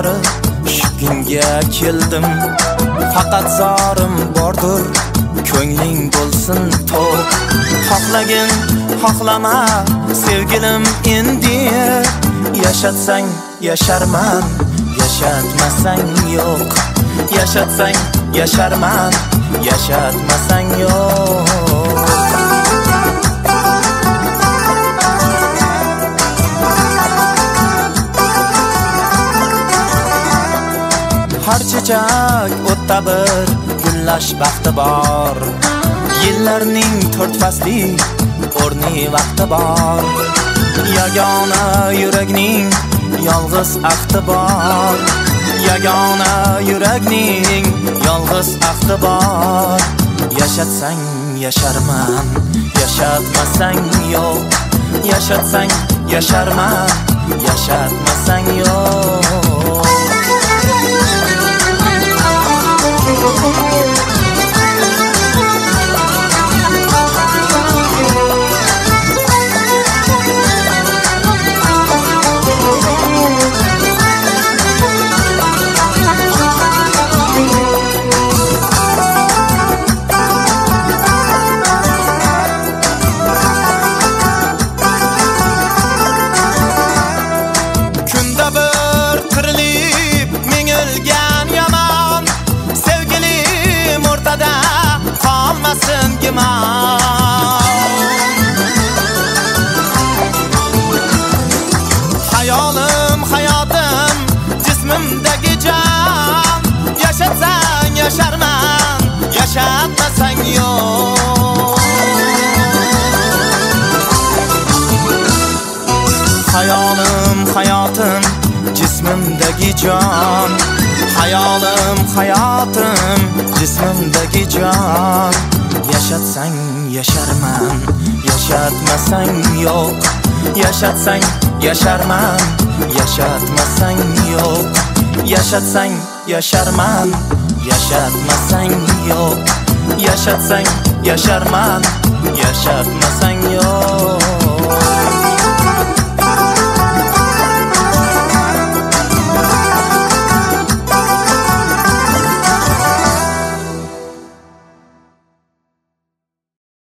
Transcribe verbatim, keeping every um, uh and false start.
bori shu kunga keldim. Faqat zorim bordir, ko'ngling bo'lsin to'q. Xohlagin, xohlama sevgilim endi. Yashatsang yasharman, yashatmasang yo'q. Yashatsang yasharman, yashatmasang yo'q. Har chechak o'tda bir gullash baxti bor. Yillarning to'rt fasli o'rni vaqti bor. Yagona yurakning yolg'iz ahdi bor. Yagona yurakning yolg'iz ahdi bor. Yashatsang yasharman, yashatmasang yo'q. Yashatsang yasharman, yashatmasang yo'q. Hayolim, hayotim, jismimdagi jon. Yashatsang yasharman, yashatmasang yo'q. Hayolim, hayotim, jismimdagi jon. Hayolim, hayotim, jismimdagi jon. Yashatsang yasharman, yashatmasang yo'q. Yashatsang yasharman, yashatmasang yo'q. Yashatsang yasharman, yashatmasang yo'q. Yashatsang yasharman, yashatmasang yo'q.